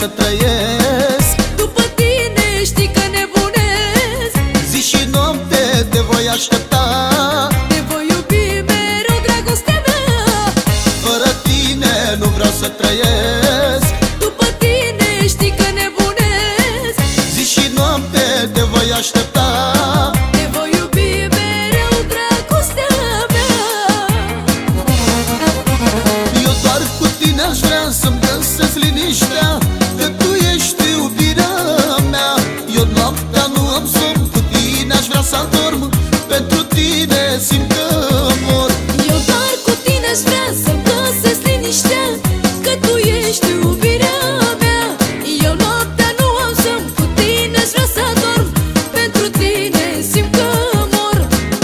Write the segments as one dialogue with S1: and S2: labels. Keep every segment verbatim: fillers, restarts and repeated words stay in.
S1: să trăiesc.
S2: După tine știi că nebunesc.
S1: Zi și noapte te voi aștepta.
S2: Te voi iubi mereu, dragostea mea.
S1: Fără tine nu vreau să trăiesc.
S2: După tine știi că nebunesc.
S1: Zi și noapte te voi aștepta.
S2: Te voi iubi mereu, dragostea mea.
S1: Eu doar cu tine aș vrea să-mi găsesc liniștea, că tu ești iubirea mea. Eu noaptea nu am somn, cu tine aș vrea să adorm. Pentru tine simt că mor.
S2: Eu doar cu tine aș vrea să-mi găsesc liniștea, că tu ești iubirea mea. Eu noaptea nu am somn, cu tine aș vrea să adorm. Pentru tine simt că mor.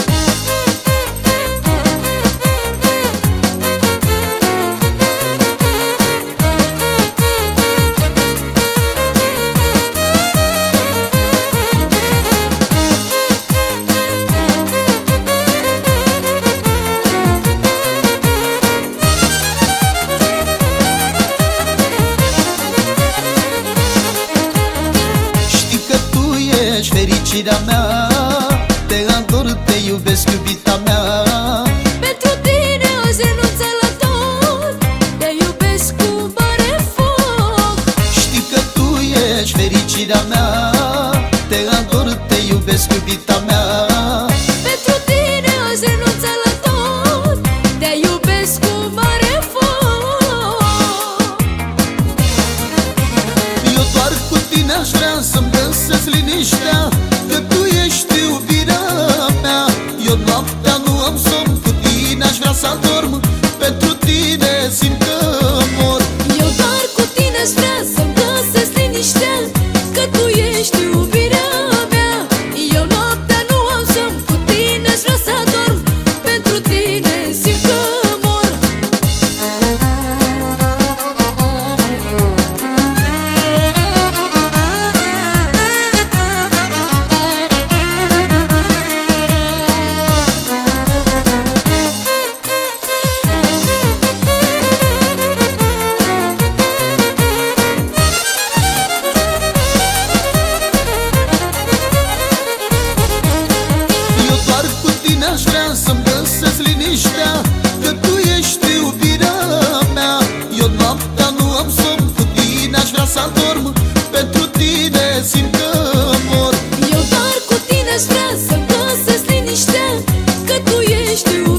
S1: Știi că tu ești fericirea mea, te ador, te iubesc, iubita mea.
S2: Pentru tine aș renunța la tot, te iubesc cu mare foc.
S1: Știi că tu ești fericirea mea, te ador, te iubesc, iubita mea.
S2: Pentru tine aș renunța la tot, te iubesc cu mare foc.
S1: Eu doar cu tine aș vrea să-mi găsesc liniștea, că tu ești iubirea mea. Eu noaptea nu am somn, cu tine aș vrea să adorm. Pentru tine simt că mor.
S2: Eu doar cu tine aș vrea să-mi găsesc liniștea, că tu ești iubirea mea. Eu noaptea nu am somn, cu tine aș vrea să adorm. Pentru tine simt că mor.
S1: Eu doar cu tine aș vrea să-mi găsesc liniștea, că tu ești iubirea mea. Eu noaptea nu am somn, cu tine aș vrea să adorm. Pentru tine simt că mor.
S2: Eu doar cu tine aș vrea să-mi găsesc liniștea, că tu ești iubirea